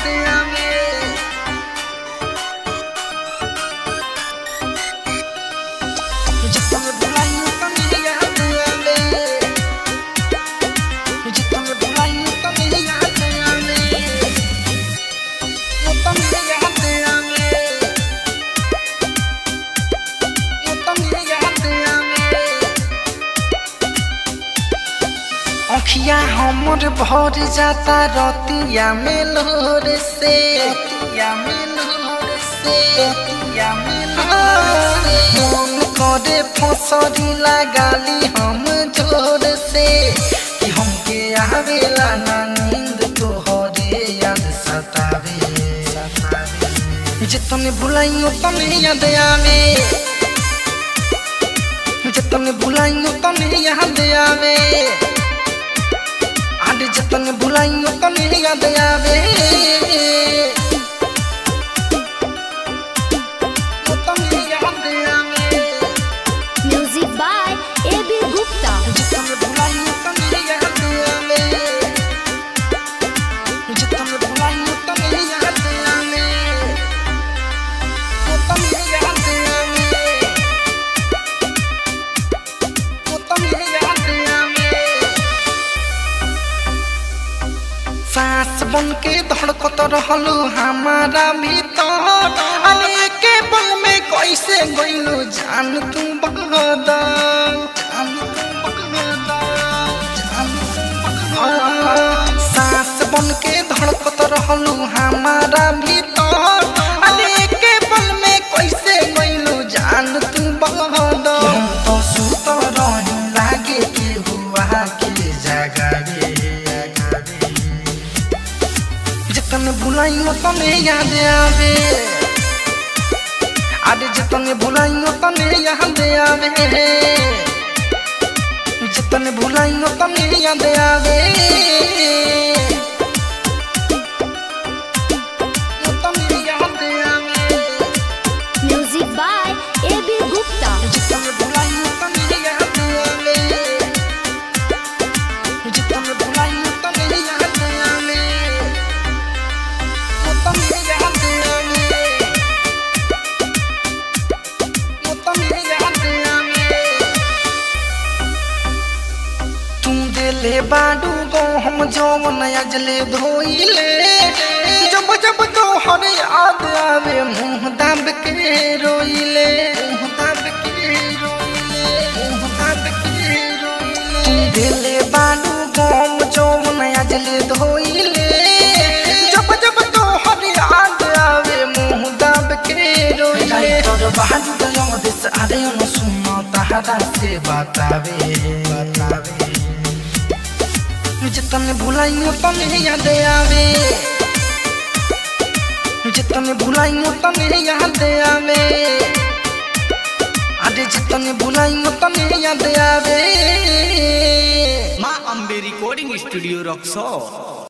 अखिया हमर भर जाता रतिया में लोर से, रतिया में लोर से, रतिया में लोर से। मन करे फसरी लगाली हम जोर से कि हमके आवेला ना नींद तोहरे याद सतावे सतावे। जितने भुलाइयो तने याद आवे, जितने भुलाइयो तने याद आवे, जितने भुलाइयो तने याद आवे। Music by A B. गुप्ता। जितने भुलाइयो तने याद आवे, जितने भुलाइयो तने याद आवे, तने याद आवे, तने याद आवे। सांस बन के धड़कत रहलू हमारा भीतर, अरे के पल में कैसे गइलू जान तू बगदार, जान तू बगदार, जान तू बगदार। सांस बन के धड़कत रहलू हमारा भीतर, अरे के पल में कैसे गइलू जान तू बगदार। हम तो सुत रही लागे के हुआ के जगावे, जितने भुलाइयो तने याद आवे, अरे जितने भुलाइयो तने याद आवे, जितने भुलाइयो तने याद आवे। तने याद आवे। Music by A B. गुप्ता। जितने भुलाइयो तने याद आवे, जितने भुलाइयो तने याद आवे। तुम दिले बाडू गो हम जौन अजले धोइले, जब जब तोहर याद आवे मुँह दाब के रोइले, मुँह दाब के रोइले, मुँह दाब के रोइले। तुम दिले बाडू गो हम जौन अजले धोइले, जब जब तोहर याद आवे मुँह दाब के रोइले। तोर बाडू गयो दिस आरे न सुनो तहरा से बतावे बतावे। जितने भुलाइयो तने याद आवे, जितने भुलाइयो तने याद आवे, अरे जितने भुलाइयो तने याद आवे। माँ अम्बे रिकॉर्डिंग स्टूडियो रक्सौल।